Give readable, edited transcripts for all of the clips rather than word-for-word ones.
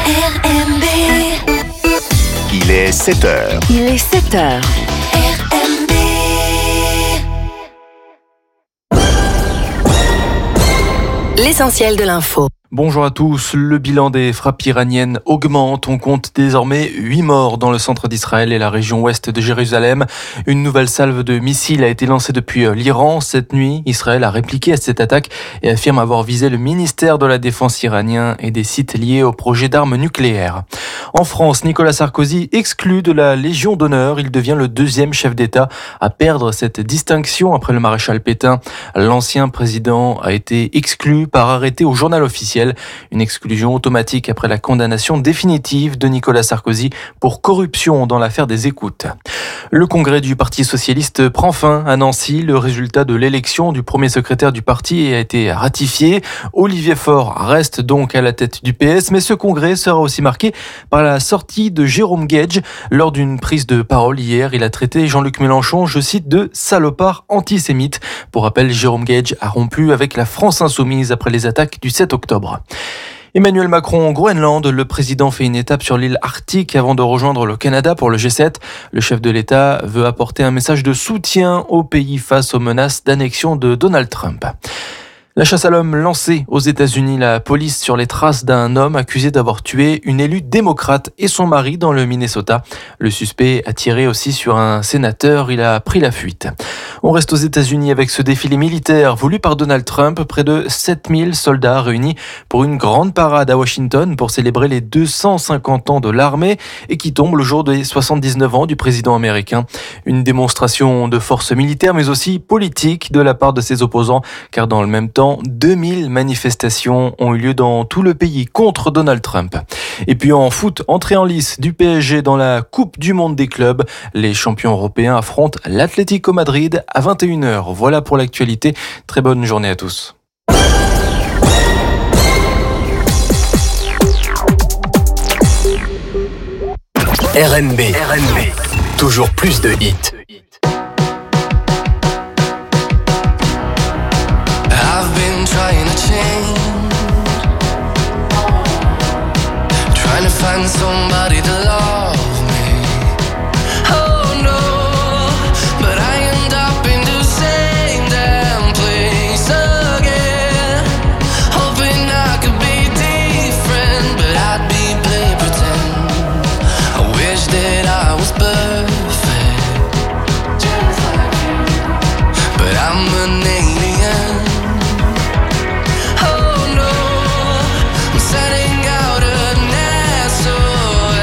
RMB. Il est 7h. Il est 7h. RMB. L'essentiel de l'info. Bonjour à tous, le bilan des frappes iraniennes augmente. On compte désormais 8 morts dans le centre d'Israël et la région ouest de Jérusalem. Une nouvelle salve de missiles a été lancée depuis l'Iran. Cette nuit, Israël a répliqué à cette attaque et affirme avoir visé le ministère de la Défense iranien et des sites liés au projet d'armes nucléaires. En France, Nicolas Sarkozy exclu de la Légion d'honneur. Il devient le deuxième chef d'État à perdre cette distinction après le maréchal Pétain. L'ancien président a été exclu par arrêté au Journal officiel. Une exclusion automatique après la condamnation définitive de Nicolas Sarkozy pour corruption dans l'affaire des écoutes. Le congrès du Parti socialiste prend fin à Nancy. Le résultat de l'élection du premier secrétaire du parti a été ratifié. Olivier Faure reste donc à la tête du PS, mais ce congrès sera aussi marqué par la sortie de Jérôme Guedj. Lors d'une prise de parole hier, il a traité Jean-Luc Mélenchon, je cite, de salopard antisémite. Pour rappel, Jérôme Guedj a rompu avec la France insoumise après les attaques du 7 octobre. Emmanuel Macron au Groenland, le président fait une étape sur l'île Arctique avant de rejoindre le Canada pour le G7. Le chef de l'État veut apporter un message de soutien au pays face aux menaces d'annexion de Donald Trump. La chasse à l'homme lancée aux États-Unis, la police sur les traces d'un homme accusé d'avoir tué une élue démocrate et son mari dans le Minnesota. Le suspect a tiré aussi sur un sénateur, il a pris la fuite. On reste aux États-Unis avec ce défilé militaire voulu par Donald Trump. Près de 7000 soldats réunis pour une grande parade à Washington pour célébrer les 250 ans de l'armée et qui tombe le jour des 79 ans du président américain. Une démonstration de force militaire mais aussi politique de la part de ses opposants car dans le même temps, 2000 manifestations ont eu lieu dans tout le pays contre Donald Trump. Et puis en foot, entrée en lice du PSG dans la Coupe du Monde des clubs. Les champions européens affrontent l'Atlético Madrid à 21h. Voilà pour l'actualité. Très bonne journée à tous. RMB. Toujours plus de hits. Trying to change, trying to find somebody to love me. Oh no, but I end up in the same damn place again. Hoping I could be different, but I'd be play pretend. I wish that I was perfect, just like you. But I'm an alien. Setting out a nest so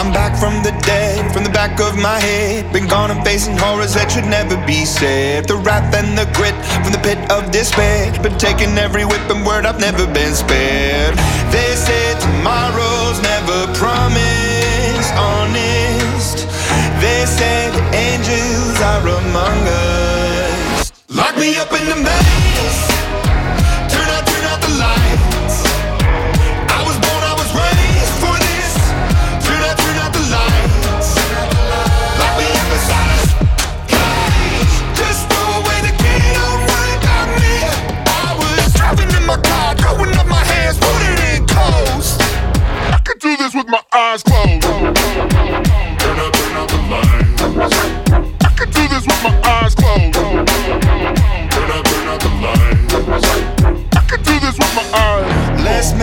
I'm back from the dead, from the back of my head. Been gone and facing horrors that should never be said. The wrath and the grit from the pit of despair. Been taking every whip and word, I've never been spared. They said tomorrow's never promised, honest. They said the angels are among us. Lock me up in the maze. Turn out the lights. I was born, I was raised for this. Turn out the lights. Lock me up inside this cage. Just throw away the key, don't worry about me. I was driving in my car, throwing up my hands, put it in coast. I could do this with my eyes closed. Turn out the lights. I could do this with my eyes closed. Turn out the lights. I could do this with my eyes. Less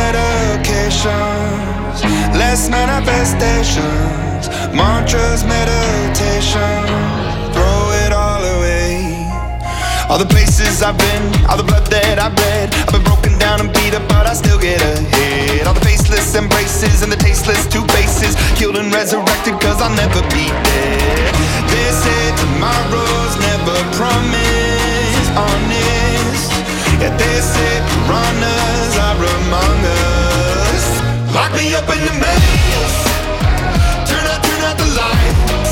medications, less manifestations, mantras, meditation, throw it all away. All the places I've been, all the blood that I've bled, I've been broken down and beat up, but I still get ahead. All the faceless embraces and the tasteless two faces, killed and resurrected, cause I'll never be dead. They said tomorrow's never promised, honest. Yeah, they said piranhas are among us. Lock me up in the maze. Turn out the lights.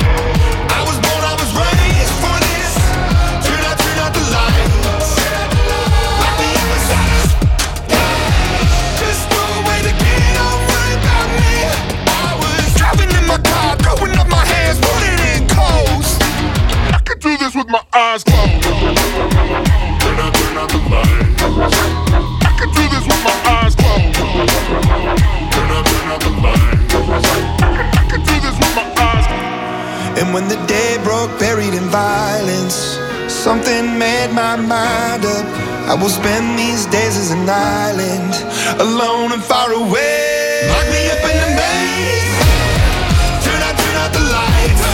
I was born, I was raised for this. Turn out the lights. Lock me up inside this cage. Just throw away the key, don't worry about me. I was driving in my car, throwing up my hands, put it in coast. I could do this with my eyes closed. Turn out the lights. I could do this with my eyes closed. Turn out the lights. I could do this with my eyes closed. And when the day broke, buried in violence, something made my mind up. I will spend these days as an island, alone and far away. Lock me up in the maze. Turn out the lights.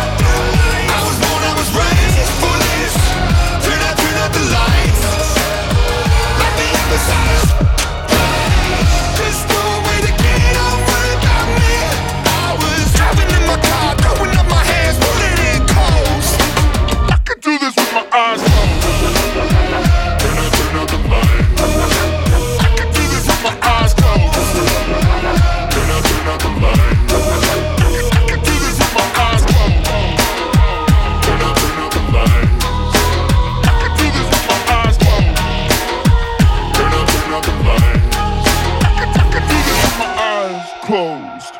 I was born, I was raised for this. Turn out the lights. Lock me up inside this cage. Just throw away the key, don't worry about me. I was driving in my car, throwing up my hands, put it in coast. I could do this with my eyes closed. Turn out the lights. I could do this with my eyes closed. Turn out the lights. I could do this with my eyes closed. Turn out the lights. I could do this with my eyes closed. Turn out the lights. I could do this with my eyes closed.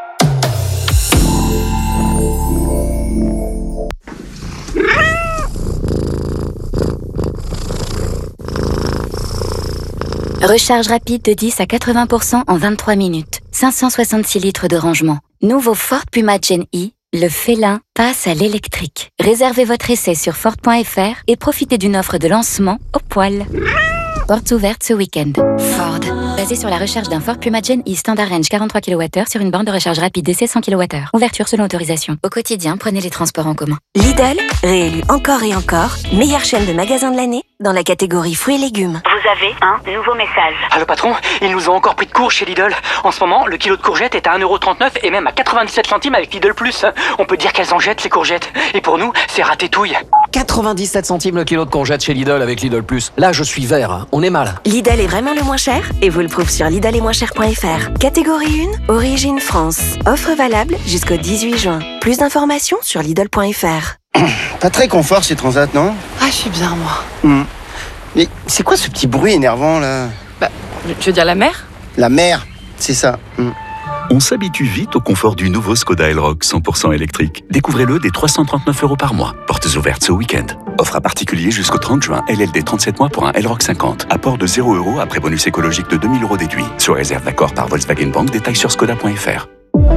Recharge rapide de 10 à 80% en 23 minutes. 566 litres de rangement. Nouveau Ford Puma Gen E, le félin passe à l'électrique. Réservez votre essai sur Ford.fr et profitez d'une offre de lancement au poil. Portes ouvertes ce week-end. Ford. Basé sur la recharge d'un Ford Puma Gen E Standard Range 43 kWh sur une borne de recharge rapide d'essai 100 kWh. Ouverture selon autorisation. Au quotidien, prenez les transports en commun. Lidl, réélu encore et encore, meilleure chaîne de magasins de l'année dans la catégorie fruits et légumes. Vous avez un nouveau message. Allô patron, ils nous ont encore pris de court chez Lidl. En ce moment, le kilo de courgettes est à 1,39€ et même à 97 centimes avec Lidl Plus. On peut dire qu'elles en jettent ces courgettes. Et pour nous, c'est ratatouille. 97 centimes le kilo de courgettes chez Lidl avec Lidl Plus. Là, je suis vert, hein. On est mal. Lidl est vraiment le moins cher et vous le prouve sur lidl-et-moins-cher.fr. Catégorie 1, origine France. Offre valable jusqu'au 18 juin. Plus d'informations sur lidl.fr. Pas très confort ces transats, non? Ah, je suis bien, moi. Mais c'est quoi ce petit bruit énervant, là? Bah, tu veux dire la mer? La mer, c'est ça. On s'habitue vite au confort du nouveau Skoda Elroq 100% électrique. Découvrez-le dès 339€ par mois. Portes ouvertes ce week-end. Offre à particulier jusqu'au 30 juin. LLD 37 mois pour un Elroq 50. Apport de 0€ après bonus écologique de 2000€ déduit. Sur réserve d'accord par Volkswagen Bank. Détails sur skoda.fr.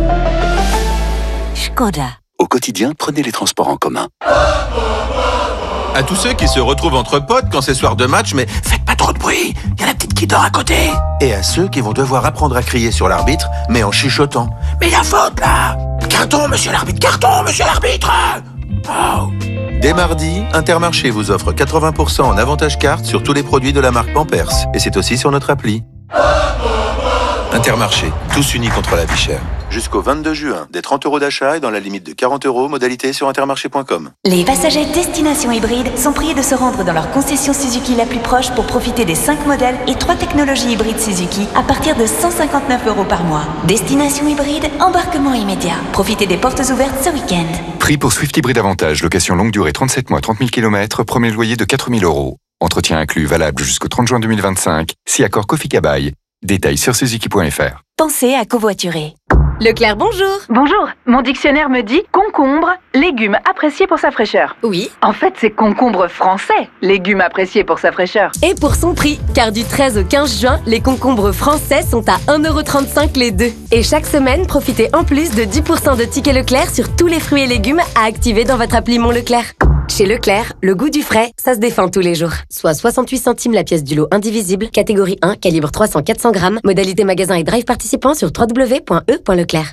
Skoda. Au quotidien, prenez les transports en commun. À tous ceux qui se retrouvent entre potes quand c'est soir de match, mais faites pas trop de bruit, y a la petite qui dort à côté. Et à ceux qui vont devoir apprendre à crier sur l'arbitre, mais en chuchotant. Mais y a faute là! Carton, monsieur l'arbitre, carton, monsieur l'arbitre! Oh. Dès mardi, Intermarché vous offre 80% en avantage carte sur tous les produits de la marque Pampers. Et c'est aussi sur notre appli. Intermarché, tous unis contre la vie chère. Jusqu'au 22 juin, des 30 € d'achat et dans la limite de 40 €, modalité sur intermarché.com. Les passagers destination hybride sont priés de se rendre dans leur concession Suzuki la plus proche pour profiter des 5 modèles et 3 technologies hybrides Suzuki à partir de 159 € par mois. Destination hybride, embarquement immédiat. Profitez des portes ouvertes ce week-end. Prix pour Swift Hybrid Avantage, location longue durée 37 mois, 30 000 km, premier loyer de 4 000 €. Entretien inclus, valable jusqu'au 30 juin 2025, si accord Kofi-Kabai. Détails sur suzuki.fr. Pensez à covoiturer. Leclerc, bonjour. Bonjour, mon dictionnaire me dit concombre, légume apprécié pour sa fraîcheur. Oui. En fait, c'est concombre français, légume apprécié pour sa fraîcheur. Et pour son prix, car du 13 au 15 juin, les concombres français sont à 1,35 € les deux. Et chaque semaine, profitez en plus de 10% de tickets Leclerc sur tous les fruits et légumes à activer dans votre appli Mon Leclerc. Chez Leclerc, le goût du frais, ça se défend tous les jours. Soit 68 centimes la pièce du lot indivisible, catégorie 1, calibre 300-400 grammes, modalité magasin et drive participant sur www.e.leclerc.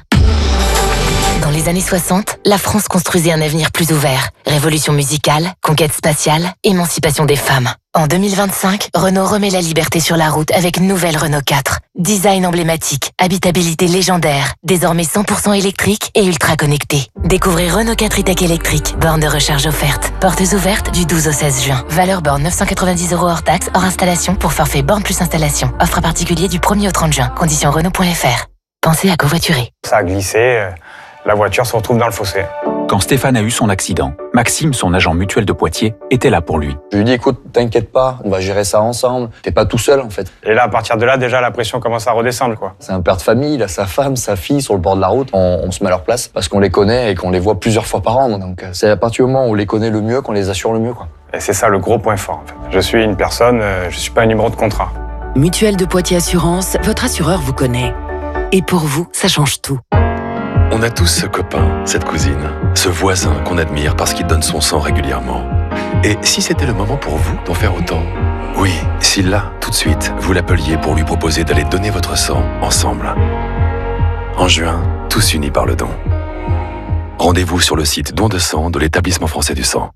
Dans les années 60, la France construisait un avenir plus ouvert. Révolution musicale, conquête spatiale, émancipation des femmes. En 2025, Renault remet la liberté sur la route avec une nouvelle Renault 4. Design emblématique, habitabilité légendaire, désormais 100% électrique et ultra connecté. Découvrez Renault 4 e-Tech électrique, borne de recharge offerte. Portes ouvertes du 12 au 16 juin. Valeur borne 990 € hors taxe, hors installation pour forfait borne plus installation. Offre à particulier du 1er au 30 juin. Conditions Renault.fr. Pensez à covoiturer. Ça a glissé, la voiture se retrouve dans le fossé. Quand Stéphane a eu son accident, Maxime, son agent mutuel de Poitiers, était là pour lui. Je lui ai dit, écoute, t'inquiète pas, on va gérer ça ensemble. T'es pas tout seul, en fait. Et là, à partir de là, déjà, la pression commence à redescendre, quoi. C'est un père de famille, il a sa femme, sa fille sur le bord de la route. On se met à leur place parce qu'on les connaît et qu'on les voit plusieurs fois par an. Donc, c'est à partir du moment où on les connaît le mieux qu'on les assure le mieux, quoi. Et c'est ça le gros point fort, en fait. Je suis une personne, je suis pas un numéro de contrat. Mutuelle de Poitiers Assurance, votre assureur vous connaît. Et pour vous, ça change tout. On a tous ce copain, cette cousine, ce voisin qu'on admire parce qu'il donne son sang régulièrement. Et si c'était le moment pour vous d'en faire autant? Oui, si là, tout de suite, vous l'appeliez pour lui proposer d'aller donner votre sang ensemble. En juin, tous unis par le don. Rendez-vous sur le site Don de sang de l'Établissement français du sang.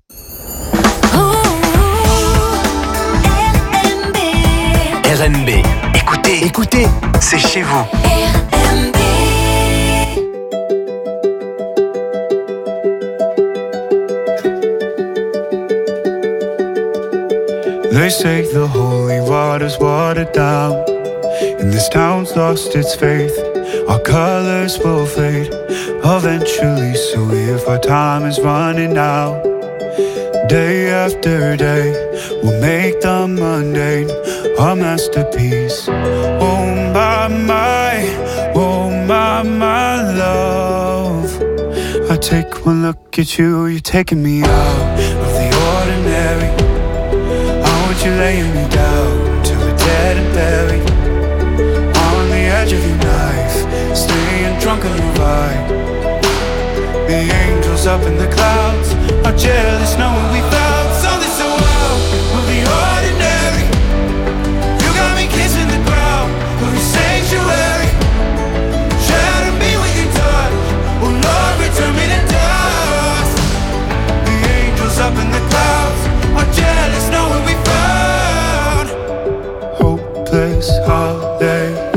RMB. Écoutez, c'est chez vous. They say the holy water's watered down, and this town's lost its faith. Our colors will fade eventually, so if our time is running out, day after day, we'll make the mundane our masterpiece. Oh my love, I take one look at you, you're taking me out of the ordinary. You're laying me down till we're dead and buried on the edge of your knife, staying drunk on your vibe. The angels up in the clouds are jealous knowing we found something so wild of the ordinary. You got me kissing the ground of your sanctuary. Shatter me with your touch, oh Lord, return me to dust. The angels up in the clouds are jealous knowing we found hopeless hallelujah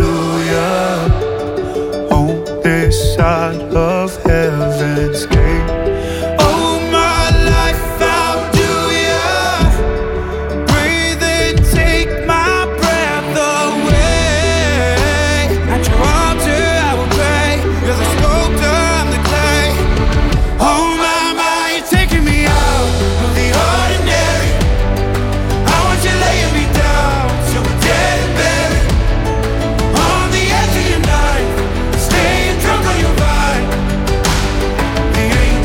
on this side of heaven's gate. Oh my life, how do you breathe and take my breath away? At your altar I will pray, you're the sculptor, I'm the clay. Oh my, you're taking me out of the ordinary. I want you laying me down till we're dead and buried on the edge of your knife, staying drunk on your vine. The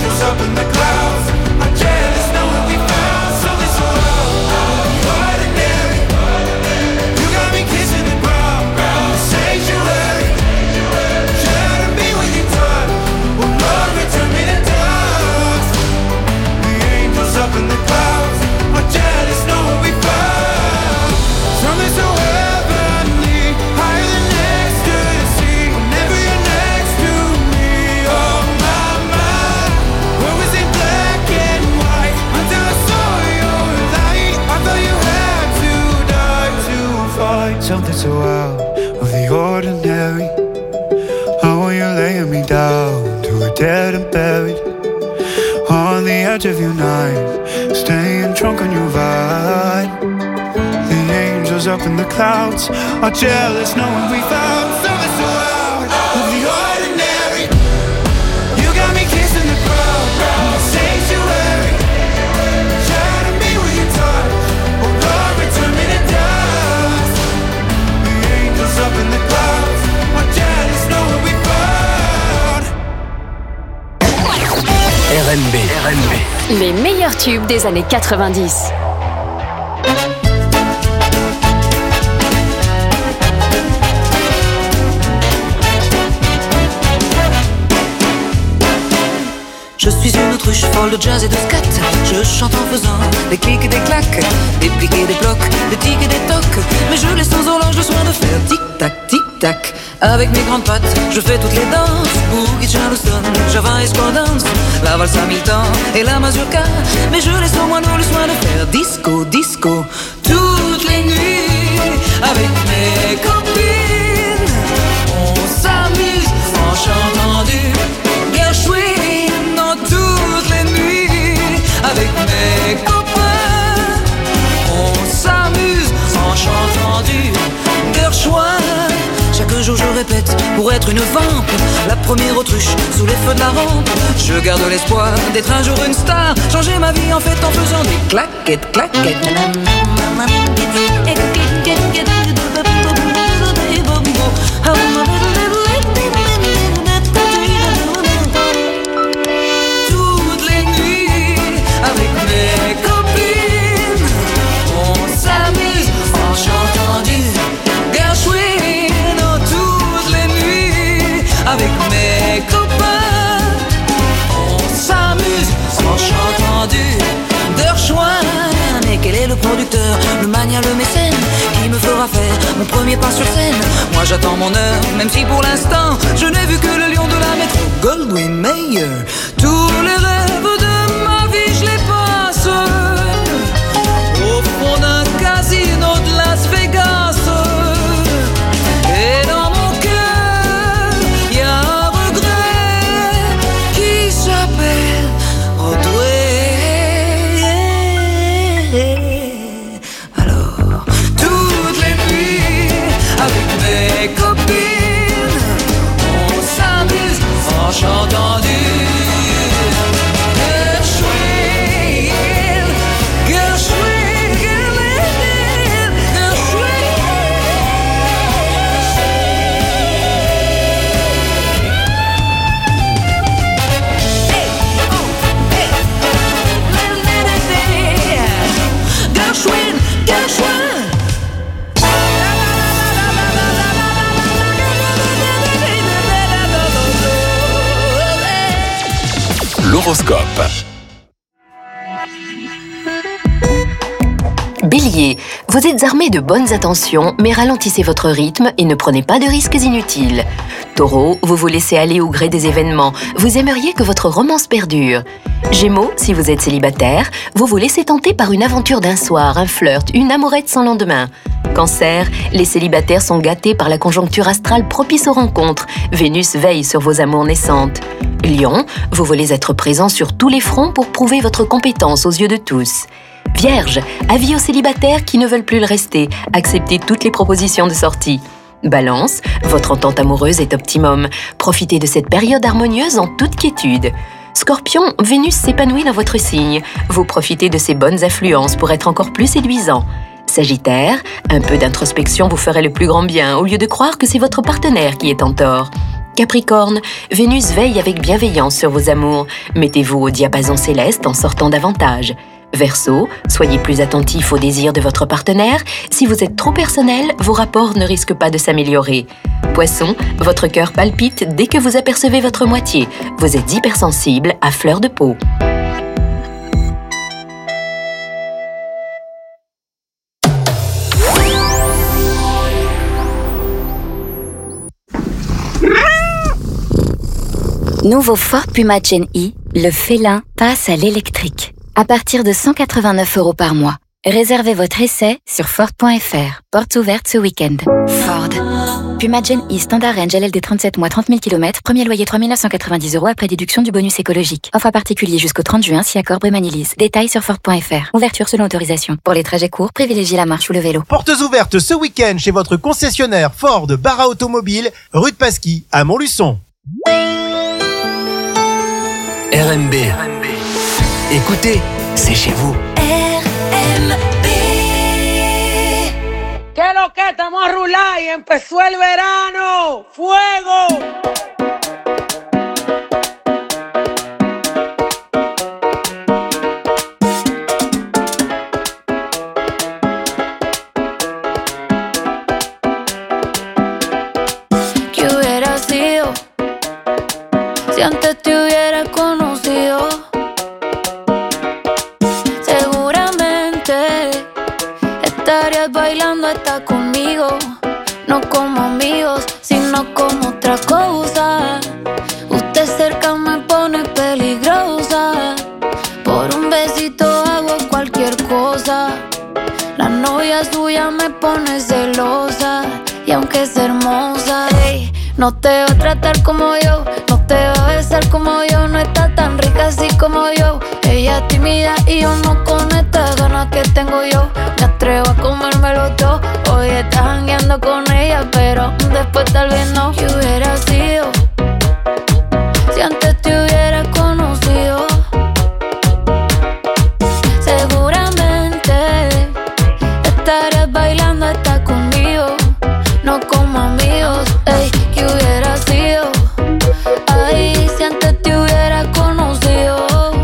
dead and buried. On the edge of your night, staying drunk on your vibe. The angels up in the clouds are jealous knowing we found something so out of the ordinary. You got me kissing the ground, the sanctuary. Shadow me with your touch, oh Lord, return me to dust. The angels up in the clouds are jealous knowing we found. RNB. Les meilleurs tubes des années 90. Je suis une autruche folle de jazz et de scat. Je chante en faisant des clics et des claques, des pics et des blocs, des tics et des tocs. Mais je laisse sans horloge le soin de faire tic-tac, tic-tac. Avec mes grandes pattes, je fais toutes les danses. Boogie, Charleston, Java et Square Dance, la valse Hamilton et la mazurka. Mais je laisse au moineau le soin de faire disco, disco toutes les nuits. Avec mes copines, on s'amuse en chantant du Gershwin dans toutes les nuits. Avec mes copains, on s'amuse en chantant du Gershwin. Chaque jour je répète pour être une vampe, la première autruche sous les feux de la rampe. Je garde l'espoir d'être un jour une star, changer ma vie en fait en faisant des claquettes, claquettes. Toutes les nuits avec mes copines, on s'amuse en chantant du Gershwin. Avec mes copains, on s'amuse en chantant du Gershwin. Mais quel est le producteur, le mania, le mécène qui me fera faire mon premier pas sur scène? Moi j'attends mon heure, même si pour l'instant je n'ai vu que le lion de la métro Goldwyn Mayer. Tous les rêves de ma vie je les passe au fond d'un casino de Las Vegas. Et dans mon cœur y a un regret qui s'appelle Broadway. Alors, toutes les nuits avec mes copines, on s'amuse en chantant du Gershwin, Gershwin, Gershwin. Gershwin, Gershwin. L'horoscope. Bélier, vous êtes armé de bonnes intentions, mais ralentissez votre rythme et ne prenez pas de risques inutiles. Taureau, vous vous laissez aller au gré des événements, vous aimeriez que votre romance perdure. Gémeaux, si vous êtes célibataire, vous vous laissez tenter par une aventure d'un soir, un flirt, une amourette sans lendemain. Cancer, les célibataires sont gâtés par la conjoncture astrale propice aux rencontres. Vénus veille sur vos amours naissantes. Lion, vous voulez être présent sur tous les fronts pour prouver votre compétence aux yeux de tous. Vierge, avis aux célibataires qui ne veulent plus le rester, acceptez toutes les propositions de sortie. Balance, votre entente amoureuse est optimum. Profitez de cette période harmonieuse en toute quiétude. Scorpion, Vénus s'épanouit dans votre signe. Vous profitez de ses bonnes influences pour être encore plus séduisant. Sagittaire, un peu d'introspection vous ferait le plus grand bien au lieu de croire que c'est votre partenaire qui est en tort. Capricorne, Vénus veille avec bienveillance sur vos amours. Mettez-vous au diapason céleste en sortant davantage. Verseau, soyez plus attentif aux désirs de votre partenaire. Si vous êtes trop personnel, vos rapports ne risquent pas de s'améliorer. Poisson, votre cœur palpite dès que vous apercevez votre moitié. Vous êtes hypersensible à fleur de peau. Nouveau Ford Puma Gen E, le félin passe à l'électrique. À partir de 189 € par mois. Réservez votre essai sur Ford.fr. Portes ouvertes ce week-end. Ford. Puma Gen E Standard Range LLD 37 mois 30 000 km, premier loyer 3 990 € après déduction du bonus écologique. Offre à particulier jusqu'au 30 juin si accord Brémanilise. Détails sur Ford.fr. Ouverture selon autorisation. Pour les trajets courts, privilégiez la marche ou le vélo. Portes ouvertes ce week-end chez votre concessionnaire Ford Barra Automobile, rue de Pasquis à Montluçon. RMB. Écoutez, c'est chez vous. ¿Qué lo que? Estamos a rular y empezó el verano. ¡Fuego! ¿Qué hubiera sido si antes te hubiera conocido? Seguramente estarías bailando hasta conmigo, no como amigos, sino como otra cosa. Usted cerca me pone peligrosa, por un besito hago cualquier cosa. La novia suya me pone celosa, y aunque es hermosa, ey, no te va a tratar como yo, no te va a besar como yo, no está tan rica así como yo. Ella es tímida y yo no con estas ganas que tengo yo. Me atrevo a comérmelo todo. Hoy estás jangueando con ella, pero después tal vez no. ¿Qué hubiera sido si antes te hubiera conocido? Seguramente estarías bailando hasta conmigo, no como amigos. Ey, ¿qué hubiera sido? Ay, si antes te hubiera conocido.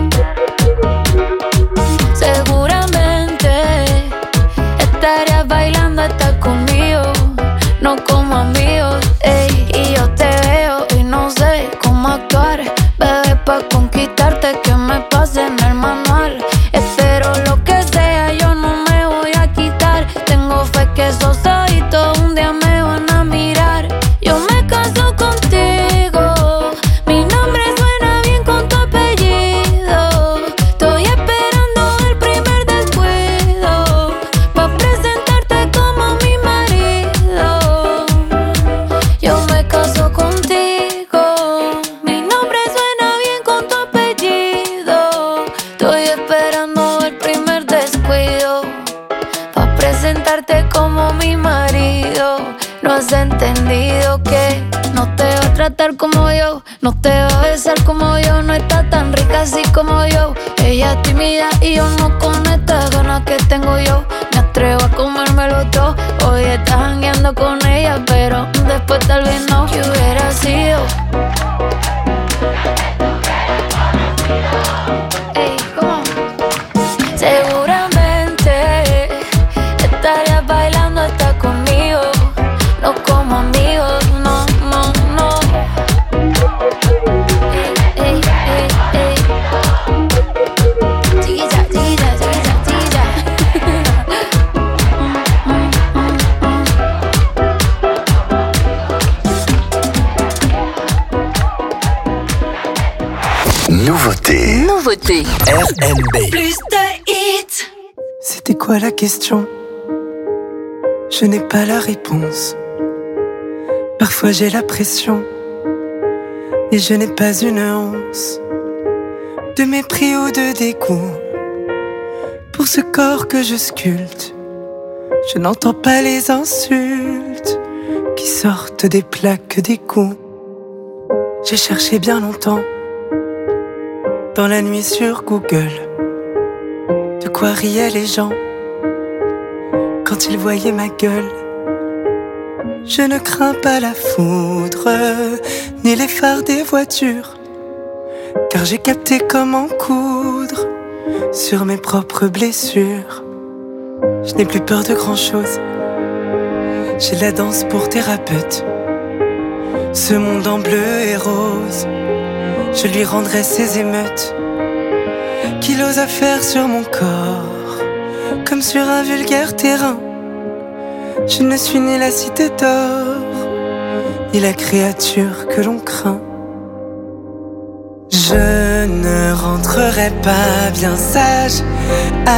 Seguramente estarías bailando hasta conmigo, no como amigos. Ey, y yo te veo y no sé cómo actuar, bebé, pa' conquistarte que me pase en el manual. Espero lo que sea, yo no me voy a quitar. Tengo fe que esos ojitos un día me van a mirar. Yo me caso contigo, mi nombre suena bien con tu apellido. Estoy esperando el primer descuido pa' presentarte como mi marido. Yo me caso contigo, mi nombre suena bien con tu apellido. Estoy esperando el primer descuido pa' presentarte como mi marido. No has entendido que no te va a tratar como yo, no te va a besar como yo, no está tan rica así como yo. Ella es tímida y yo no con estas ganas que tengo yo. Me atrevo a comérmelo todo. Hoy estás jangueando con ella, pero después tal vez no. ¿Qué hubiera sido? Ey, ¿cómo? Seguramente estarías bailando hasta conmigo, no como amigos, no, no, no. Ey, ey, ey, ey. Chiquilla, chiquilla, chiquilla, chiquilla. Nouveauté. RMB. Plus de hits. C'était quoi la question? Je n'ai pas la réponse. Parfois j'ai la pression, et je n'ai pas une once de mépris ou de dégoût pour ce corps que je sculpte. Je n'entends pas les insultes qui sortent des plaques d'égout. J'ai cherché bien longtemps dans la nuit sur Google de quoi riaient les gens quand ils voyaient ma gueule. Je ne crains pas la foudre ni les phares des voitures, car j'ai capté comment coudre sur mes propres blessures. Je n'ai plus peur de grand chose, j'ai la danse pour thérapeute. Ce monde en bleu et rose, je lui rendrai ses émeutes qu'il ose à faire sur mon corps, comme sur un vulgaire terrain. Je ne suis ni la cité d'or, ni la créature que l'on craint. Je ne rentrerai pas bien sage à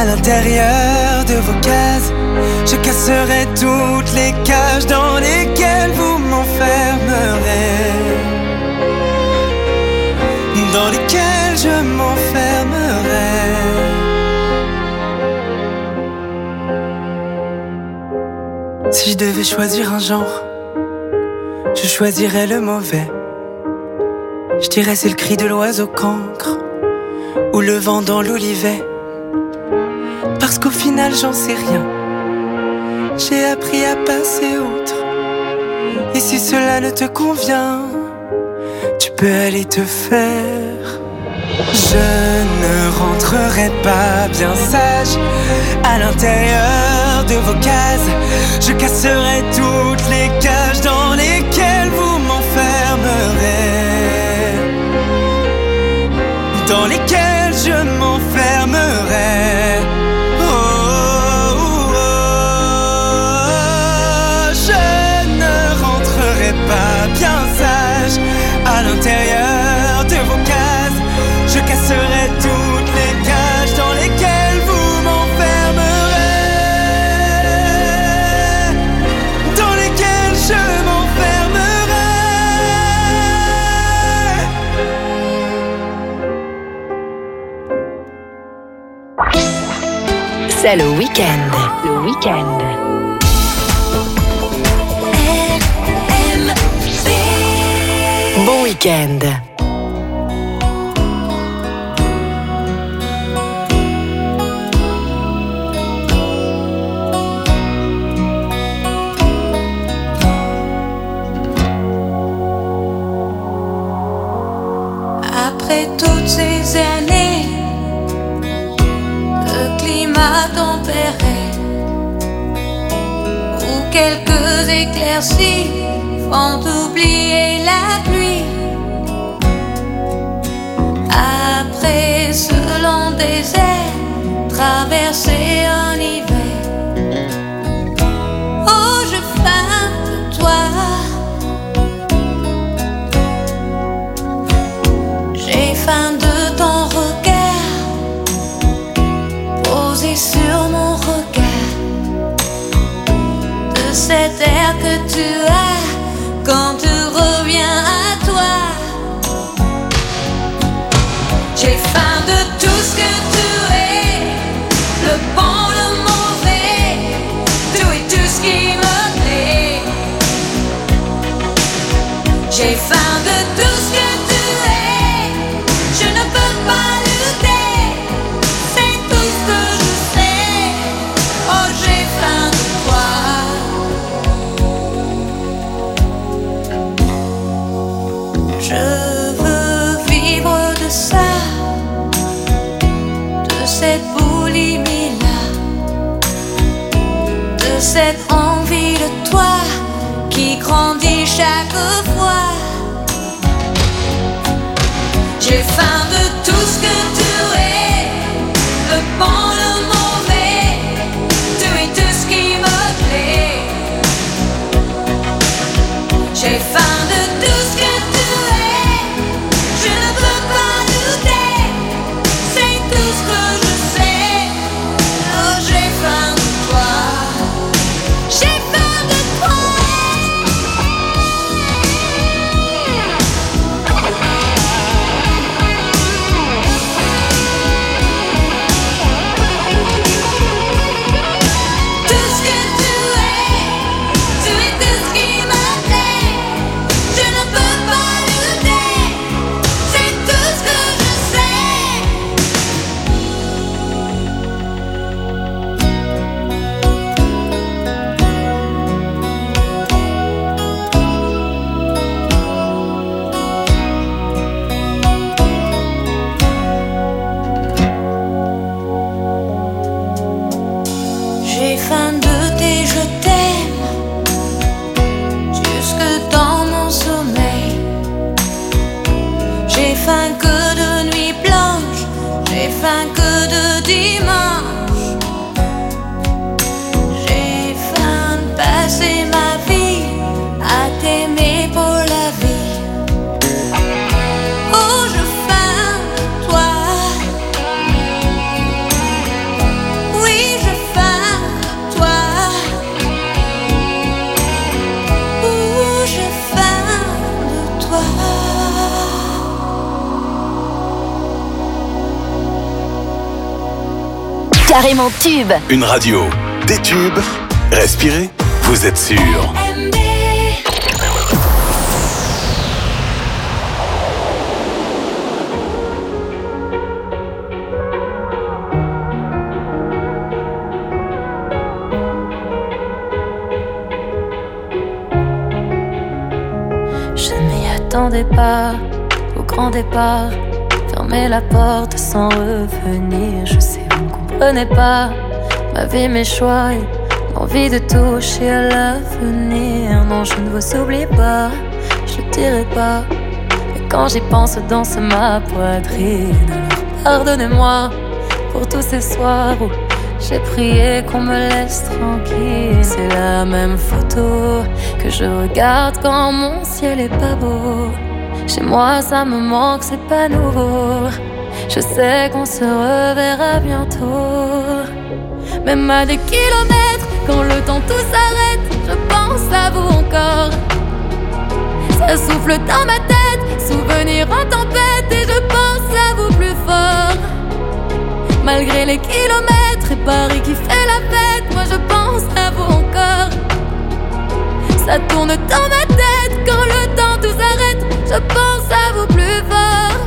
l'intérieur de vos cases. Je casserai toutes les cages dans lesquelles vous dans lesquels je m'enfermerai. Si je devais choisir un genre, je choisirais le mauvais. Je dirais c'est le cri de l'oiseau cancre ou le vent dans l'olivet. Parce qu'au final j'en sais rien, j'ai appris à passer outre. Et si cela ne te convient, tu peux aller te faire. Je ne rentrerai pas bien sage à l'intérieur de vos cases. Je casserai toutes les cages dans lesquelles vous m'enfermerez, dans lesquelles je m'enfermerai. Oh, oh, oh. Je ne rentrerai pas bien sage à l'intérieur de vos cases. Je casserai toutes les cages dans lesquelles vous m'enfermerez, dans lesquelles je m'enfermerai. C'est le week-end. Le week-end. Bon week-end. Après toutes ces années de climat tempéré, où quelques éclaircies font oublier la pluie, après ce long désert, traverser un hiver, oh je faim de toi. J'ai faim de ton regard posé sur mon regard, de cet air que tu as quand tu reviens à toi. J'ai faim de tout ce que tu es, le bon, le mauvais, tout et tout ce qui me plaît. J'ai faim de tout ce que tu es, je ne peux pas lutter, c'est tout ce que je sais. Oh, j'ai faim de toi. Je veux vivre de ça, de cette boulimie-là, de cette envie de toi qui grandit chaque fois. J'ai faim de tout ce que tu es, le bon, le mauvais, tout et tout ce qui me plaît. J'ai faim de tout ce que tu es, je ne peux pas douter, c'est tout ce que je sais. Oh, j'ai faim de toi, j'ai faim de toi. carrément tube. Une radio, des tubes, respirez, vous êtes sûr. Je ne m'y attendais pas au grand départ. Fermer la porte sans revenir. Je sais, vous ne comprenez pas ma vie, mes choix et l'envie de toucher à l'avenir. Non, je ne vous oublie pas, je le dirai pas. Mais quand j'y pense, danse ma poitrine. Alors pardonnez-moi pour tous ces soirs où j'ai prié qu'on me laisse tranquille. C'est la même photo que je regarde quand mon ciel est pas beau. Chez moi ça me manque, c'est pas nouveau. Je sais qu'on se reverra bientôt. Même à des kilomètres, quand le temps tout s'arrête, je pense à vous encore. Ça souffle dans ma tête, souvenir en tempête. Et je pense à vous plus fort. Malgré les kilomètres et Paris qui fait la fête, moi je pense à vous encore. Ça tourne dans ma tête, quand le temps tout s'arrête, je pense à vous plus fort.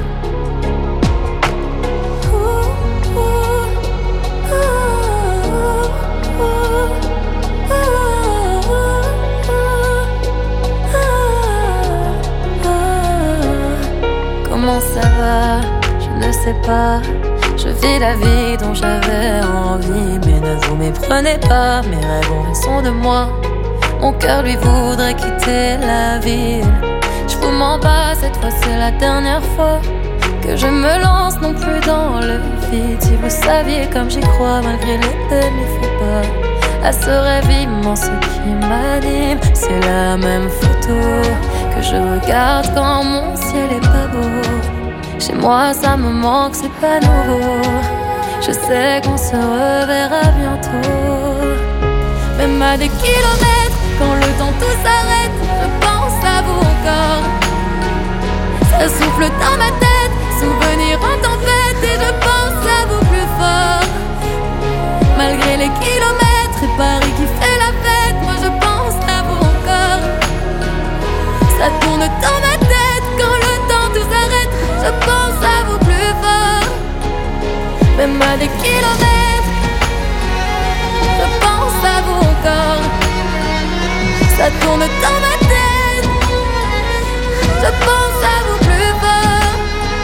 Comment ça va? Je ne sais pas. Je vis la vie dont j'avais envie. Mais ne vous méprenez pas, mes rêves ont raison de moi. Mon cœur lui voudrait quitter la ville. Je vous mens pas, cette fois c'est la dernière fois que je me lance non plus dans le vide. Si vous saviez comme j'y crois, malgré les peines, il faut pas à ce rêve immense qui m'anime. C'est la même photo que je regarde quand mon ciel est pas beau. Chez moi ça me manque, c'est pas nouveau. Je sais qu'on se reverra bientôt. Même à des kilomètres, quand le temps tout s'arrête, je pense à vous encore. Ça souffle dans ma tête, souvenir en tempête. Et je pense à vous plus fort. Malgré les kilomètres et Paris qui fait la fête, moi je pense à vous encore. Ça tourne dans ma tête, quand le temps tout s'arrête, je pense à vous plus fort. Même à des kilomètres, je pense à vous encore. Ça tourne dans ma tête, je pense à vous plus fort.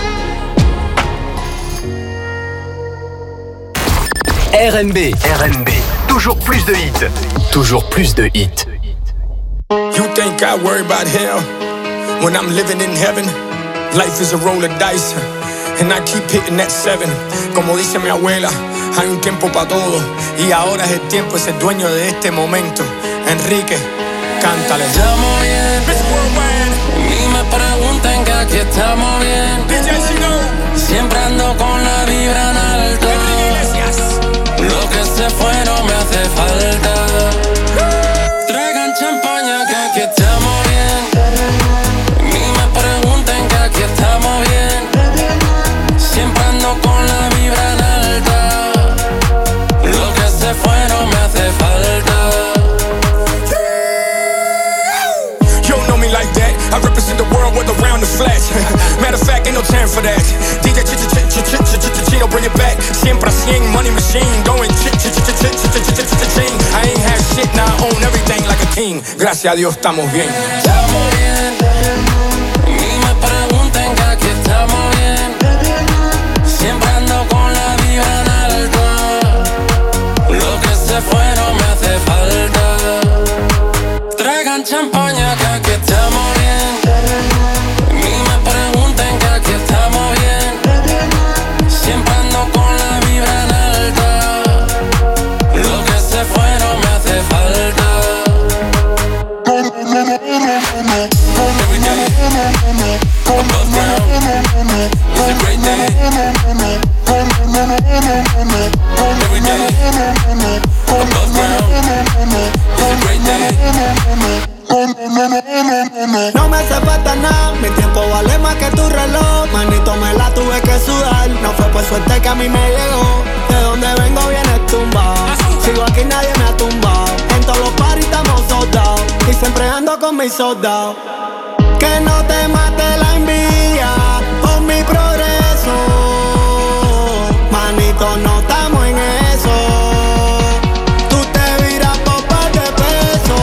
RNB, toujours plus de hits, toujours plus de hits. You think I worry about hell when I'm living in heaven? Life is a roll of dice, and I keep hitting that 7. Como dice mi abuela, hay un tiempo para todo, y ahora es el tiempo de ser dueño de este momento. Enrique, cántale. Estamos bien, ni me pregunten que aquí estamos bien. Siempre ando con la vibra en alto. Lo que se fue no me hace falta. Traigan champaña que aquí estamos bien. Ni me pregunten que aquí estamos bien. Siempre ando con la vibra en alta. Lo que se fue no me hace falta. You don't know me like that. I represent the world with around the flash. Matter of fact, ain't no time for that. DJ Chino, bring it back. Siempre a 100, money machine. Going ching. I ain't had shit, now I own everything like a king. Gracias a Dios, estamos bien. Estamos bien. Ni me pregunten que aquí estamos bien. Siempre ando con la vibra en alto. Lo que se fue no me hace falta. Traigan champaña que aquí estamos bien. Ni me pregunten que aquí estamos bien. Siempre ando con la vibra en alta. Lo que se fue no me hace falta. Every day, above ground, it's a great day. Every day, above ground, it's a great day. No me hace falta nada, mi tiempo vale más que tu reloj. Manito, me la tuve que sudar, no fue por suerte que a mí me llegó. De donde vengo viene tumbado. Sigo aquí, nadie me ha tumbado. En todos los parties estamos soldados. Y siempre ando con mis soldados. Que no te mate la envidia por mi progreso. Manito, no estamos en eso. Tú te viras por par de pesos.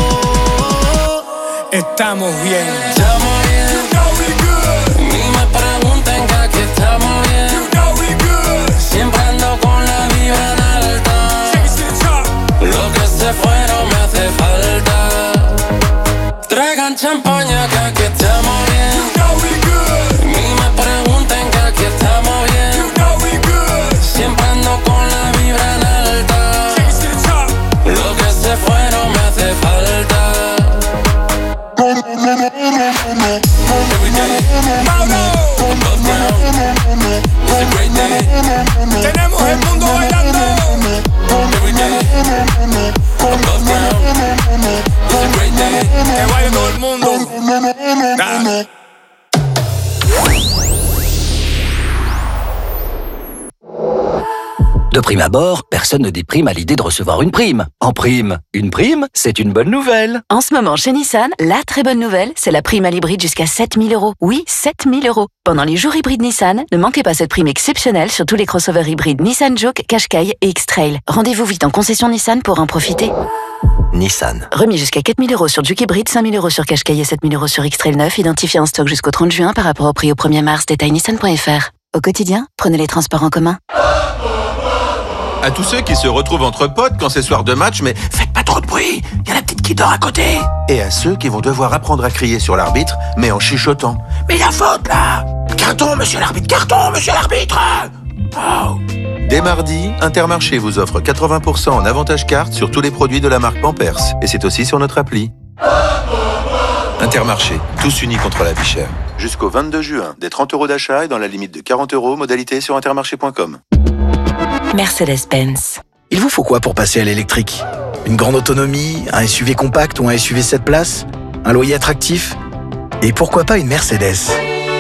Estamos bien. Estamos bien. You know we good. Ni me pregunten que aquí estamos bien. You know we good. Siempre ando con la vibra en alta. Lo que se fueron me hace falta. Traigan champaña que aquí estamos bien. You know we good. Ni me pregunten que aquí estamos bien. You know we good. Siempre ando con la vibra en alta. Lo que se fueron me hace falta. Tenemos el mundo bailando. Que baile todo el mundo. Dale. De prime abord, personne ne déprime à l'idée de recevoir une prime. En prime, une prime, c'est une bonne nouvelle. En ce moment, chez Nissan, la très bonne nouvelle, c'est la prime à l'hybride jusqu'à 7 000 €. Oui, 7 000 €. Pendant les jours hybrides Nissan, ne manquez pas cette prime exceptionnelle sur tous les crossovers hybrides Nissan Juke, Qashqai et X-Trail. Rendez-vous vite en concession Nissan pour en profiter. Nissan. Remis jusqu'à 4 000 € sur Juke hybride, 5 000 € sur Qashqai et 7 000 € sur X-Trail 9, identifié en stock jusqu'au 30 juin par rapport au prix au 1er mars. Détail nissan.fr. Au quotidien, prenez les transports en commun. À tous ceux qui se retrouvent entre potes quand c'est soir de match, mais faites pas trop de bruit, il y a la petite qui dort à côté. Et à ceux qui vont devoir apprendre à crier sur l'arbitre, mais en chuchotant. Mais la faute là! Carton, monsieur l'arbitre, carton, monsieur l'arbitre! Oh. Dès mardi, Intermarché vous offre 80% en avantage carte sur tous les produits de la marque Pampers. Et c'est aussi sur notre appli. Intermarché, tous unis contre la vie chère. Jusqu'au 22 juin, des 30 € d'achat et dans la limite de 40 €, modalité sur intermarché.com. Mercedes-Benz. Il vous faut quoi pour passer à l'électrique? Une grande autonomie, un SUV compact ou un SUV 7 places? Un loyer attractif? Et pourquoi pas une Mercedes?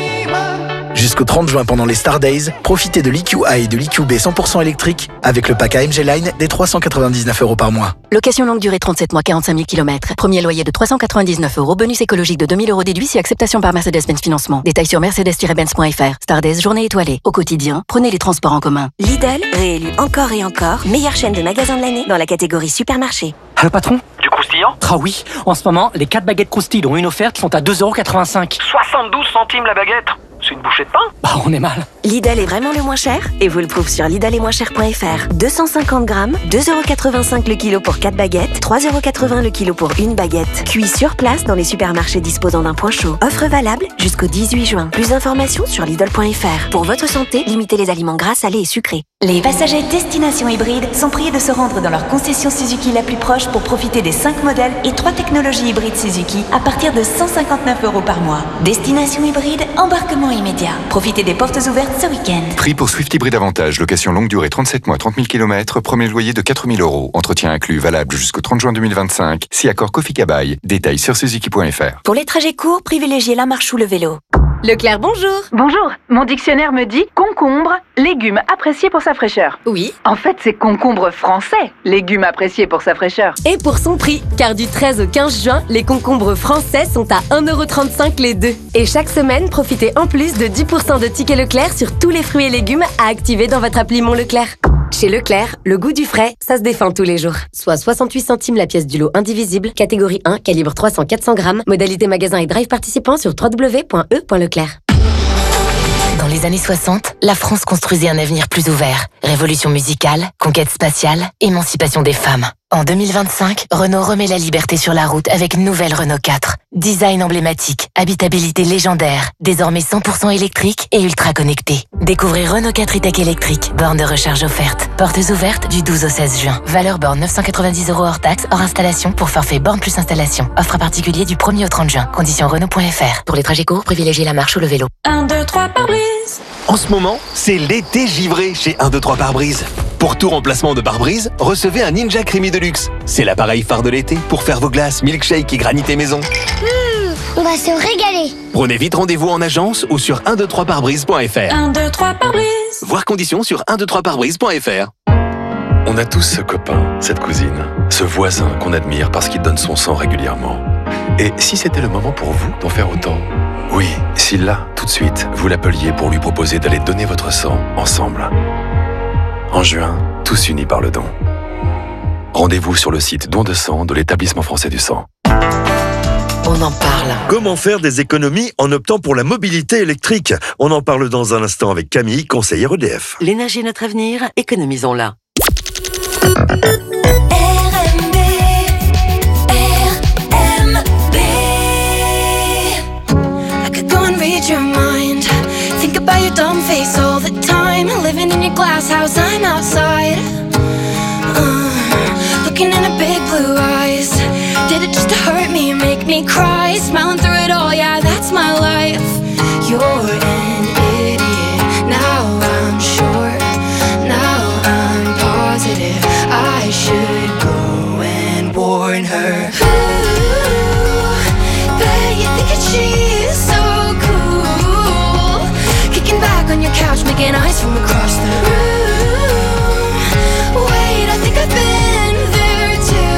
Jusqu'au 30 juin pendant les Star Days, profitez de l'EQA et de l'EQB 100% électrique avec le pack AMG Line des 399 € par mois. Location longue durée 37 mois, 45 000 km. Premier loyer de 399 €, bonus écologique de 2 000 € déduit si acceptation par Mercedes-Benz Financement. Détails sur mercedes-benz.fr. Star Days, journée étoilée. Au quotidien, prenez les transports en commun. Lidl, réélu encore et encore, meilleure chaîne de magasins de l'année dans la catégorie supermarché. Allô patron? Du croustillant? Ah oui, en ce moment, les 4 baguettes croustilles dont une offerte sont à 2,85 €. 72 centimes la baguette. C'est une bouchée de pain? Bah on est mal. Lidl est vraiment le moins cher et vous le prouve sur lidl-et-moins-cher.fr. 250 grammes, 2,85 € le kilo pour 4 baguettes, 3,80 € le kilo pour une baguette. Cuit sur place dans les supermarchés disposant d'un point chaud. Offre valable jusqu'au 18 juin. Plus d'informations sur lidl.fr. Pour votre santé, limitez les aliments gras, salés et sucrés. Les passagers destination hybride sont priés de se rendre dans leur concession Suzuki la plus proche pour profiter des 5 modèles et 3 technologies hybrides Suzuki à partir de 159 € par mois. Destination hybride, embarquement immédiat. Profitez des portes ouvertes ce week-end. Prix pour Swift Hybride Avantage, location longue durée 37 mois, 30 000 km, premier loyer de 4 000 €. Entretien inclus, valable jusqu'au 30 juin 2025. Si accord Kofi Kabaï. Détails sur suzuki.fr. Pour les trajets courts, privilégiez la marche ou le vélo. Leclerc, bonjour. Bonjour. Mon dictionnaire me dit concombre, légume apprécié pour sa fraîcheur. Oui. En fait, c'est concombre français, légume apprécié pour sa fraîcheur. Et pour son prix, car du 13 au 15 juin, les concombres français sont à 1,35 € les deux. Et chaque semaine, profitez en plus de 10% de tickets Leclerc sur tous les fruits et légumes à activer dans votre appli Mon Leclerc. Chez Leclerc, le goût du frais, ça se défend tous les jours. Soit 68 centimes la pièce du lot indivisible, catégorie 1, calibre 300-400 grammes, modalité magasin et drive participant sur www.e.leclerc. Dans les années 60, la France construisait un avenir plus ouvert. Révolution musicale, conquête spatiale, émancipation des femmes. En 2025, Renault remet la liberté sur la route avec une nouvelle Renault 4. Design emblématique, habitabilité légendaire, désormais 100% électrique et ultra connecté. Découvrez Renault 4 e-Tech électrique, borne de recharge offerte. Portes ouvertes du 12 au 16 juin. Valeur borne 990 € hors taxe, hors installation pour forfait borne plus installation. Offre à particulier du 1er au 30 juin. Conditions Renault.fr. Pour les trajets courts, privilégiez la marche ou le vélo. 1, 2, 3 pare-brise. En ce moment, c'est l'été givré chez 1, 2, 3 pare-brise. Pour tout remplacement de pare-brise, recevez un Ninja Creamy Deluxe. C'est l'appareil phare de l'été pour faire vos glaces, milkshake et granité maison. On va se régaler. Prenez vite rendez-vous en agence ou sur 123parbrise.fr. 1, 2, 3 pare-brise. Voir conditions sur 123parbrise.fr. On a tous ce copain, cette cousine, ce voisin qu'on admire parce qu'il donne son sang régulièrement. Et si c'était le moment pour vous d'en faire autant? Oui, si là, tout de suite, vous l'appeliez pour lui proposer d'aller donner votre sang ensemble. En juin, tous unis par le don. Rendez-vous sur le site Don de sang de l'Établissement français du sang. On en parle. Comment faire des économies en optant pour la mobilité électrique? On en parle dans un instant avec Camille, conseillère EDF. L'énergie est notre avenir, économisons-la. Your mind. Think about your dumb face all the time. Living in your glass house, I'm outside. Looking in her big blue eyes. Did it just to hurt me and make me cry? Smiling through it all, yeah, that's my life. You're an idiot. Now I'm sure. Now I'm positive. I should go and warn her. Ooh, bet you think that she's so on your couch, making eyes from across the room. Wait, I think I've been there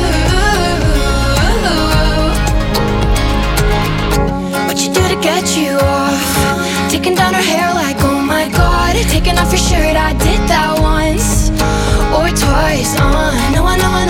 too. What you do to get you off? Taking down her hair like, oh my god. Taking off your shirt, I did that once or twice. I know,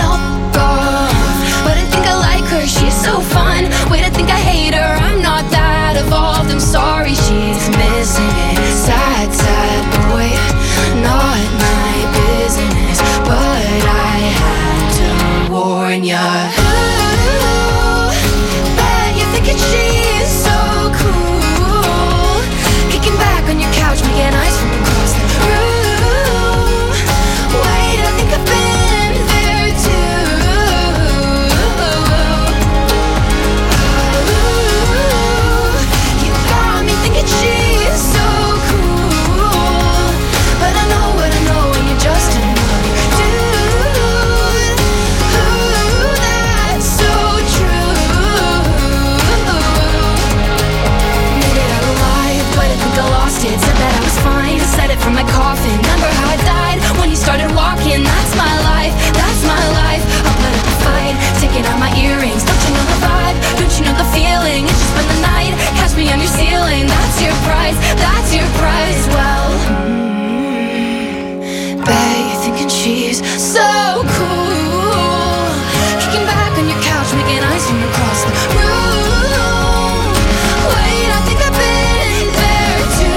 but I think I like her, she's so fun. Wait, I think I hate her, I'm not that evolved. I'm sorry, she's missing it. Sad, sad boy, not my business, but I had to warn ya. Ooh, bet you're thinking she's so cool. Kicking back on your couch, making eyes from across the room. Wait, I think I've been there too. Ooh, you got me thinking she's so said that I was fine, said it from my coffin. Remember how I died when you started walking? That's my life, that's my life. I'll put up a fight, taking out my earrings. Don't you know the vibe? Don't you know the feeling? It's just spend the night, catch me on your ceiling. That's your price, that's your price. Well, bet you're thinking she's so cool. Kicking back on your couch, making eyes from across the room. Wait, I think I've been there too.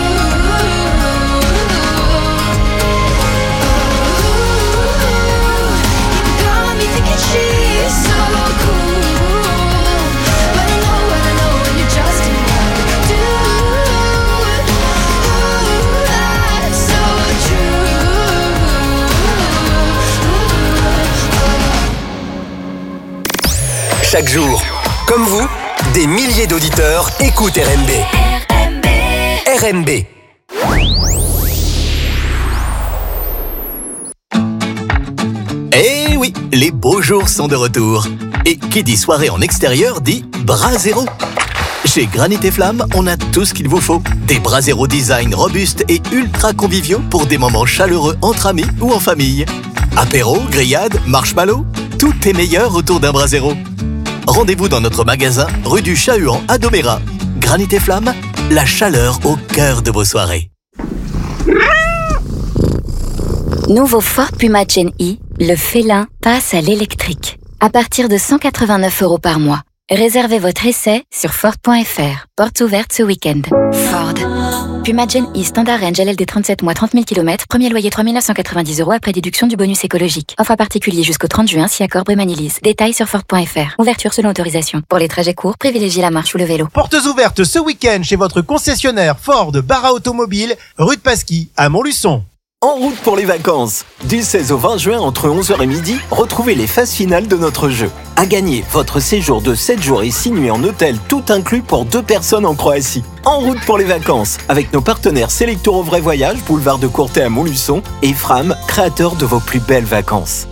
She's so cool, but I know what I know, and you're just in love, dude. Ooh, that's so true. Chaque jour, comme vous, des milliers d'auditeurs écoutent RMB. RMB. Eh oui, les beaux jours sont de retour. Et qui dit soirée en extérieur dit Brasero. Chez Granit & Flamme, on a tout ce qu'il vous faut. Des Brasero design robustes et ultra conviviaux pour des moments chaleureux entre amis ou en famille. Apéro, grillade, marshmallow, tout est meilleur autour d'un Brasero. Rendez-vous dans notre magasin, rue du Chat-Huant à Domérat. Granit & Flamme, la chaleur au cœur de vos soirées. Nouveau Ford Puma Gen E, le félin passe à l'électrique. À partir de 189 € par mois. Réservez votre essai sur Ford.fr. Portes ouvertes ce week-end. Ford. Puma Gen E Standard Range LLD 37 mois 30 000 km. Premier loyer 3 990 € après déduction du bonus écologique. Offre à particulier jusqu'au 30 juin si accord Brémanilise. Détails sur Ford.fr. Ouverture selon autorisation. Pour les trajets courts, privilégiez la marche ou le vélo. Portes ouvertes ce week-end chez votre concessionnaire Ford Barra Automobile, rue de Pasquis à Montluçon. En route pour les vacances. Du 16 au 20 juin, entre 11h et midi, retrouvez les phases finales de notre jeu. À gagner votre séjour de 7 jours et 6 nuits en hôtel, tout inclus pour 2 personnes en Croatie. En route pour les vacances, avec nos partenaires Selectour au Vrai Voyage, boulevard de Courtais à Montluçon, et Fram, créateur de vos plus belles vacances.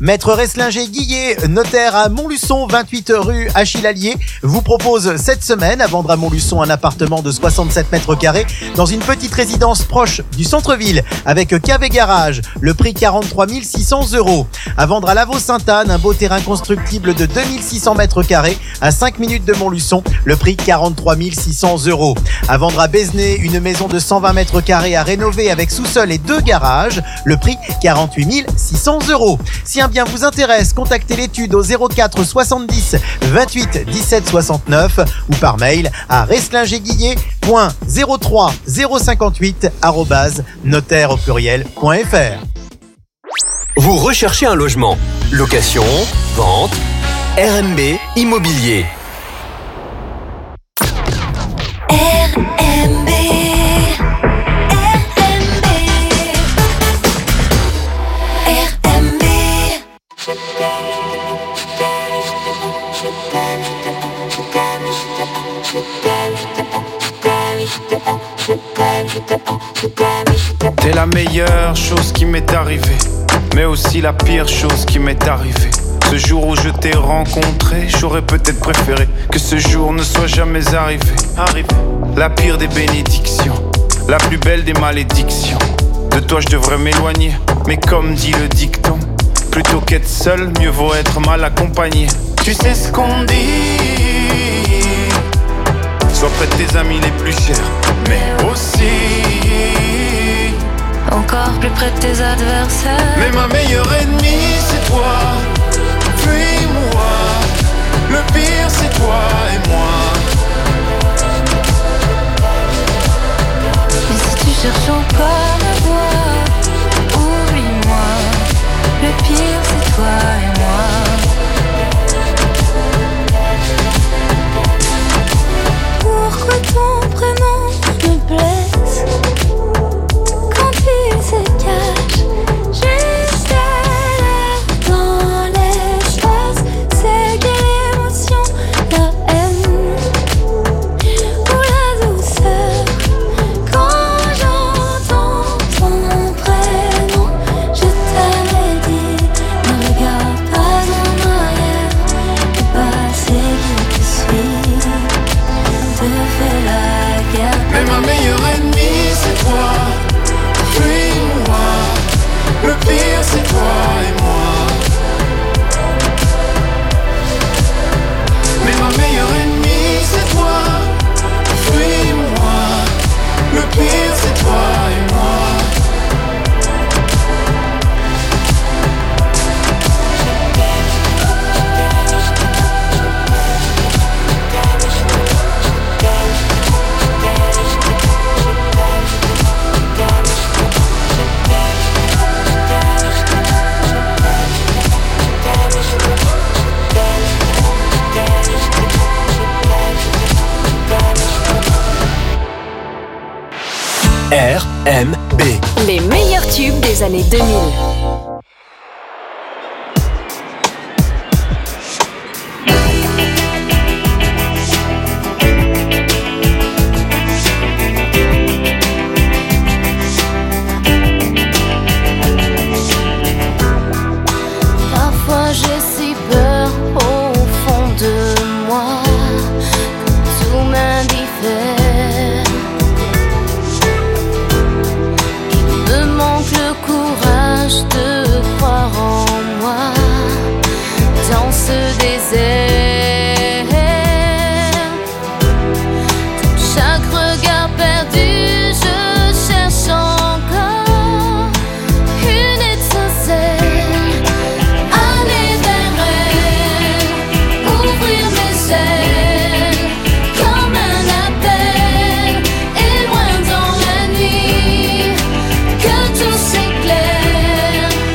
Maître Reslinger-Guillet, notaire à Montluçon, 28 rue Achille Allier, vous propose cette semaine à vendre à Montluçon un appartement de 67 mètres carrés dans une petite résidence proche du centre-ville avec cave et garage. Le prix 43 600 €. À vendre à Lavaux-Sainte-Anne, un beau terrain constructible de 2600 mètres carrés à 5 minutes de Montluçon. Le prix 43 600 €. À vendre à Bézenay, une maison de 120 mètres carrés à rénover avec sous-sol et 2 garages. Le prix 48 600 €. Si un bien vous intéresse, contactez l'étude au 04 70 28 17 69 ou par mail à reslingerguillet.03 058 @notaire au pluriel.fr. Vous recherchez un logement? Location, vente, RMB Immobilier. RMB. T'es la meilleure chose qui m'est arrivée, mais aussi la pire chose qui m'est arrivée. Ce jour où je t'ai rencontré, j'aurais peut-être préféré que ce jour ne soit jamais arrivé. La pire des bénédictions, la plus belle des malédictions. De toi je devrais m'éloigner, mais comme dit le dicton, plutôt qu'être seul, mieux vaut être mal accompagné. Tu sais ce qu'on dit, sois près de tes amis les plus chers, mais aussi encore plus près de tes adversaires. Mais ma meilleure ennemie c'est toi, puis moi. Le pire c'est toi et moi. Mais si tu cherches encore ma voix, oublie-moi. Le pire c'est toi et moi. Pourquoi ton prénom me blesse quand il se cache juste là dans l'espace? C'est quelle émotion, la haine ou la douceur quand j'entends ton prénom? Je t'avais dit, ne regarde pas en arrière, le passé qui te suit te fait la guerre. Mais ma meilleure ennemie c'est toi, puis moi. Le pire c'est toi et moi. Mais ma meilleure ennemie c'est toi, puis moi. Le pire c'est toi et moi. RMB. Les meilleurs tubes des années 2000. Parfois j'ai si peur au fond de moi que tout m'indiffère. Il me manque le courage de croire en moi dans ce désert. Dans chaque regard perdu, je cherche encore une étincelle. Aller vers elle, ouvrir mes ailes comme un appel, et loin dans la nuit que tout s'éclaire.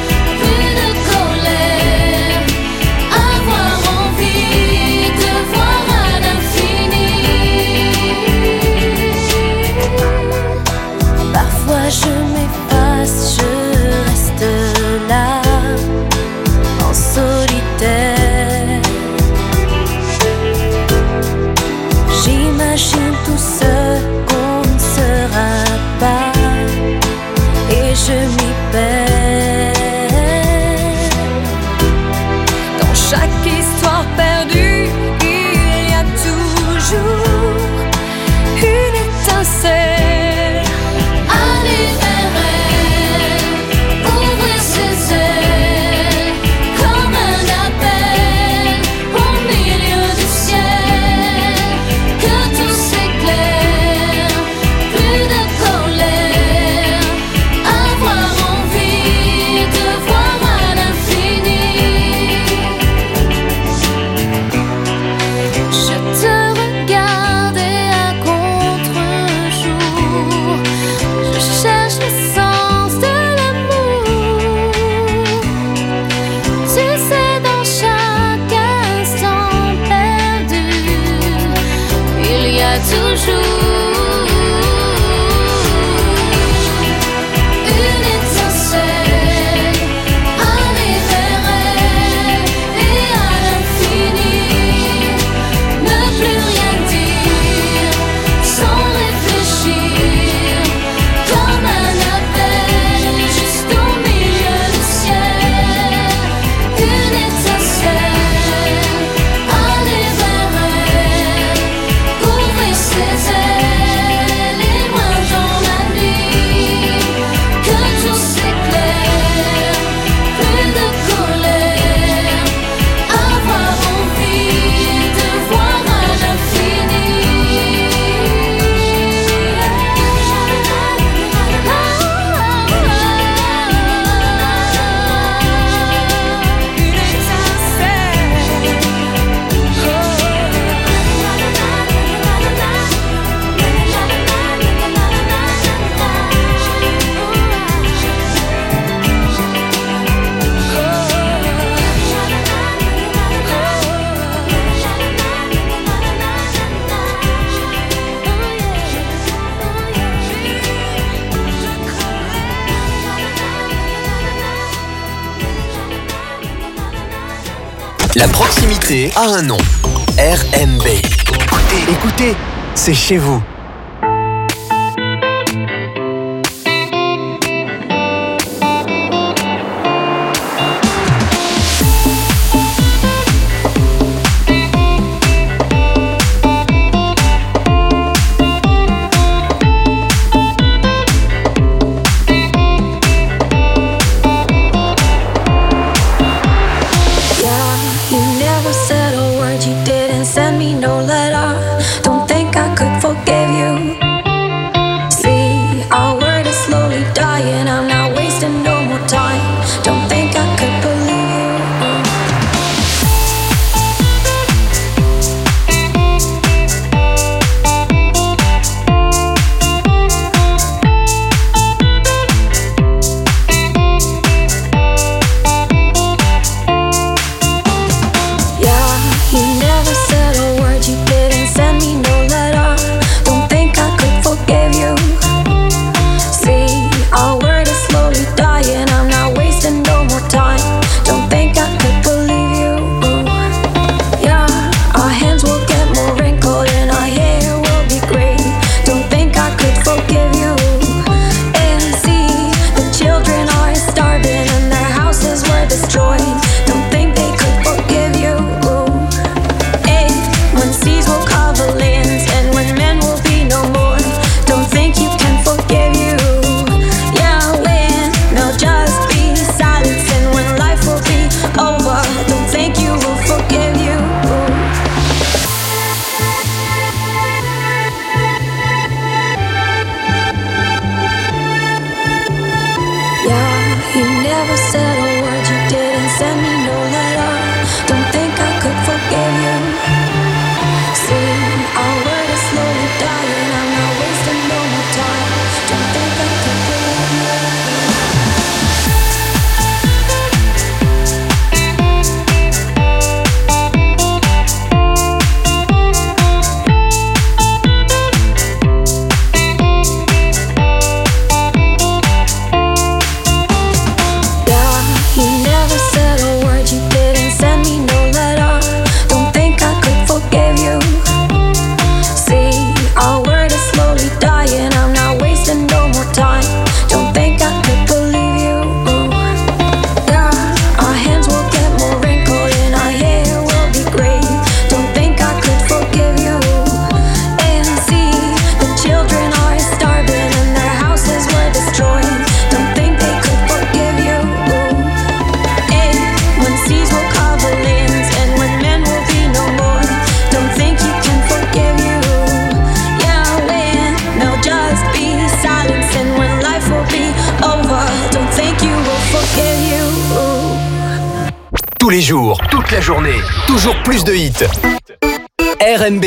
La proximité a un nom. RMB. Écoutez, c'est chez vous. Tous les jours, toute la journée, toujours plus de hits. RMB.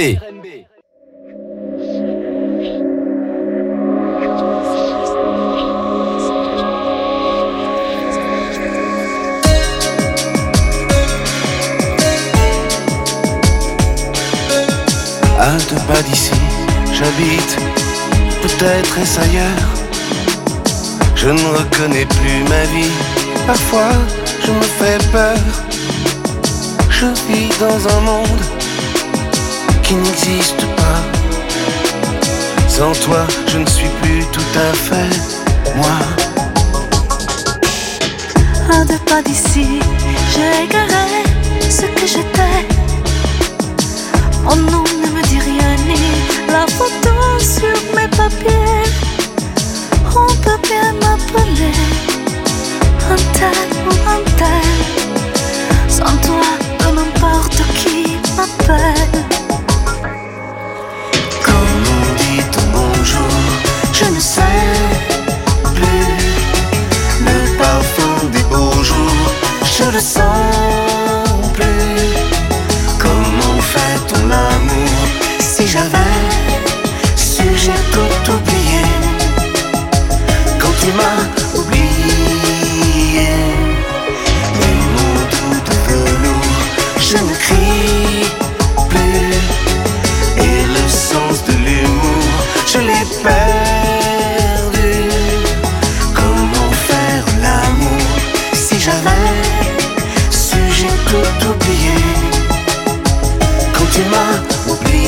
À 2 pas d'ici, j'habite j'habite, peut-être est-ce ailleurs. Je ne reconnais plus ma vie, parfois je me fais peur. Je vis dans un monde qui n'existe pas. Sans toi, je ne suis plus tout à fait moi. À 2 pas d'ici, j'ai égaré ce que j'étais. Mon nom ne me dit rien, ni la photo sur mes papiers. On peut bien m'appeler un tel ou un tel. Sans toi, peu m'importe qui m'appelle. Quand on dit ton bonjour, je ne sais plus. Le parfum des beaux jours, je le sens plus. Comment fait ton amour? Si j'avais su, j'ai tout oublié. Quand tu m'as oublié, les mots doux de velours, je ne crie plus. Et le sens de l'humour, je l'ai perdu. Comment faire l'amour? Si j'avais su, j'ai tout oublié. Quand tu m'as oublié.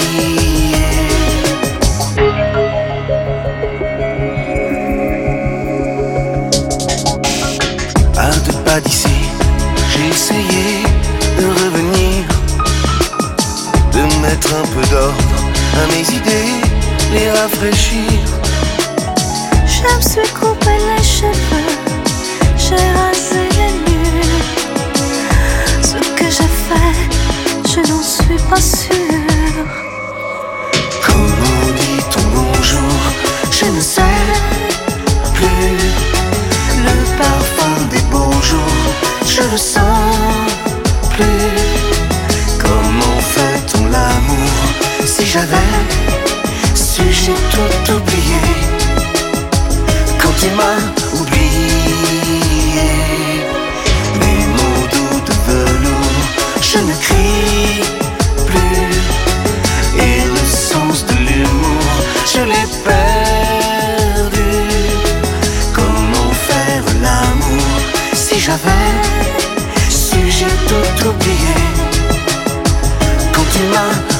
À 2 pas d'ici, j'ai essayé de revenir, de mettre un peu d'ordre à mes idées, les rafraîchir. Je me suis coupé les cheveux, j'ai rasé les murs. Ce que j'ai fait, je n'en suis pas sûre. Comment dit ton bonjour? Je ne sais plus. Le parfum des beaux jours, je le sens plus. Comment fait-on l'amour? Si j'avais su, j'ai tout oublié. Quand tu m'as oublié, les mots doux de velours, je ne crie plus. Et le sens de l'humour, je l'ai perdu. Comment faire l'amour? Si j'avais su, j'ai tout oublié. Quand tu m'as